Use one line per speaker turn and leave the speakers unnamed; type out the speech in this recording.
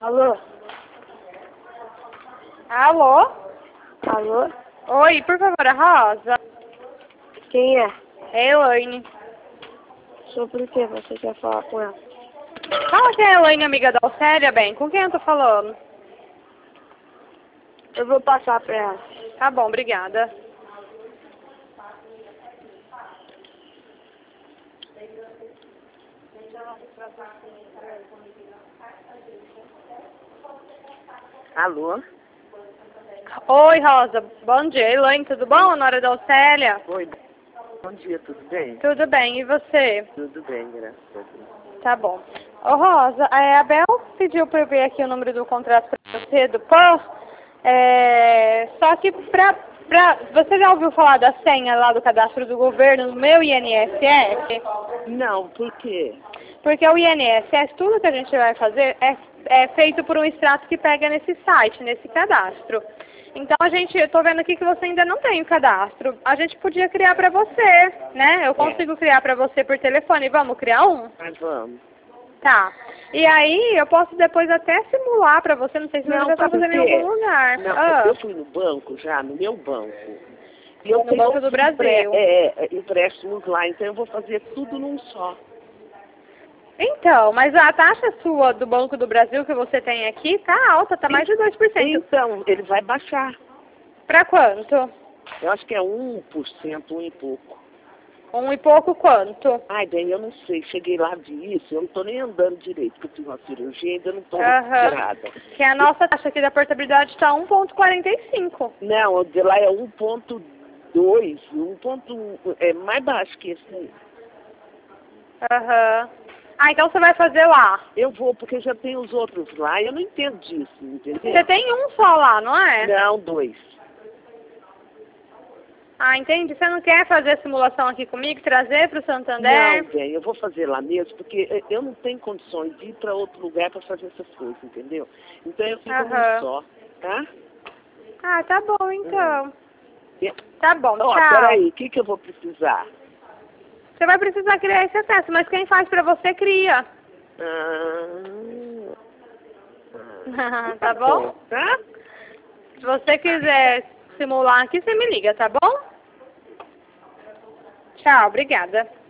Alô?
Alô?
Alô?
Oi, por favor, a Rosa.
Quem é?
É Elaine.
Sobre o que você quer falar com ela?
Fala que é a Elaine, amiga da Alcélia, bem. Com quem eu tô falando?
Eu vou passar pra ela.
Tá bom, obrigada.
Alô?
Oi, Rosa. Bom dia, Elaine. Tudo bom? Na hora da Alcélia?
Oi, bom dia, tudo bem?
Tudo bem, e você?
Tudo bem, graças a Deus.
Tá bom. Ô, Rosa, a Bel pediu pra eu ver aqui o número do contrato pra você, do PAN. Só que você já ouviu falar da senha lá do cadastro do governo no meu INSS?
Não, por quê?
Porque o INSS, tudo que a gente vai fazer é feito por um extrato que pega nesse site, nesse cadastro. Então eu tô vendo aqui que você ainda não tem o cadastro. A gente podia criar pra você, né? Eu consigo criar pra você por telefone. Vamos criar um?
Mas vamos.
Tá. E aí eu posso depois até simular pra você, não sei se você vai
sabe
fazer
o
em
quê?
algum lugar.
Não, eu fui no banco já, no meu banco. E eu
No
tenho
Banco do Brasil.
empréstimos lá, então eu vou fazer tudo num só.
Então, mas a taxa sua do Banco do Brasil que você tem aqui tá alta, tá mais de 2%.
Então, ele vai baixar.
Pra quanto?
Eu acho que é 1%, 1 e pouco.
1 e pouco quanto?
Ai, bem, eu não sei, cheguei lá vi isso, eu não tô nem andando direito, porque eu fiz uma cirurgia e ainda não tô recuperada.
Que a nossa taxa aqui da portabilidade tá 1,45.
Não, o de lá é 1,2, é mais baixo que esse aí.
Aham. Ah, então você vai fazer lá.
Eu vou, porque já tem os outros lá, eu não entendo disso, entendeu?
Você tem um só lá, não é?
Não, 2.
Ah, entendi. Você não quer fazer a simulação aqui comigo, trazer pro Santander?
Não, bem, eu vou fazer lá mesmo, porque eu não tenho condições de ir para outro lugar para fazer essas coisas, entendeu? Então eu fico num só, tá?
Ah, tá bom então.
É.
Tá bom,
Ó,
tchau.
peraí, o que eu vou precisar?
Você vai precisar criar esse acesso, mas quem faz pra você, cria. Tá bom?
Tá?
Se você quiser simular aqui, você me liga, tá bom? Tchau, obrigada.